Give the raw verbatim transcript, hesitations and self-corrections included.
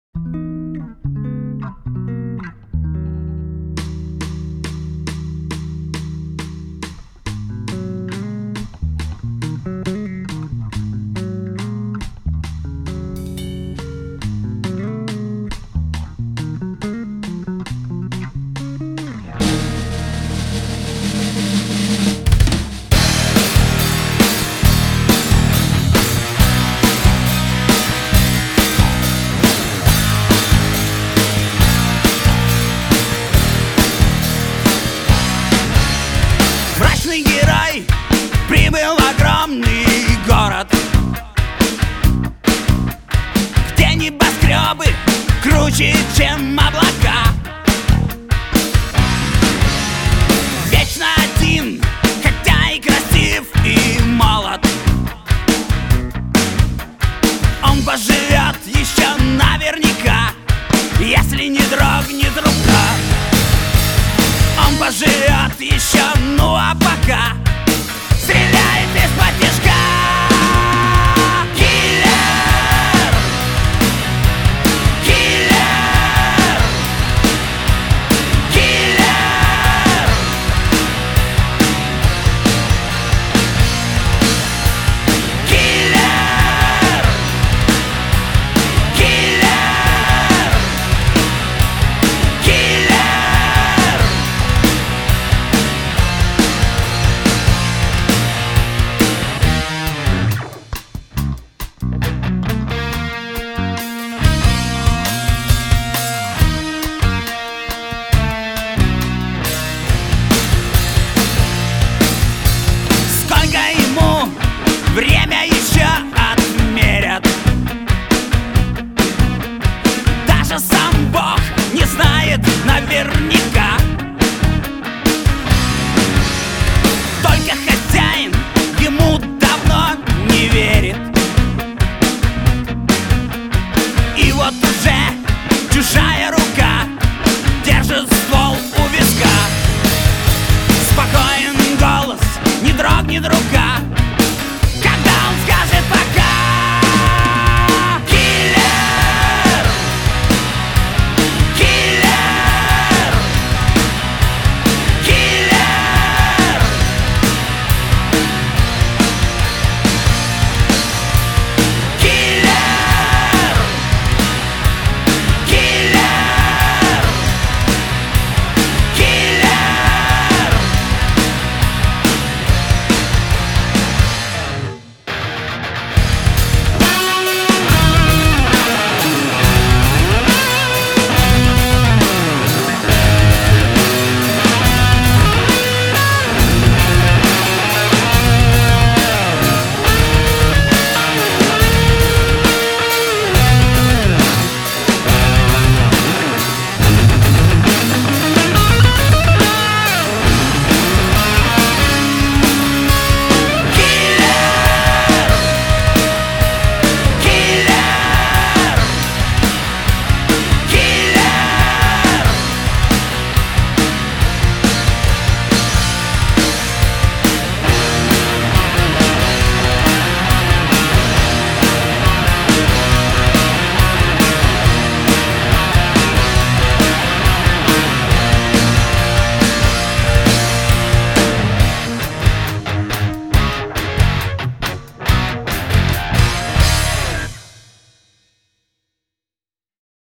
Мрачный герой прибыл в огромный город, где небоскребы круче, чем облака. Вечно один, хотя и красив, и молод, он поживет еще наверняка, если не дрогнет рука. Он поживет еще, ну а пока стреляет из-под тишка. Киллер! Киллер! Киллер! Киллер! Киллер! Киллер! Время еще отмерят. Даже сам Бог не знает наверняка.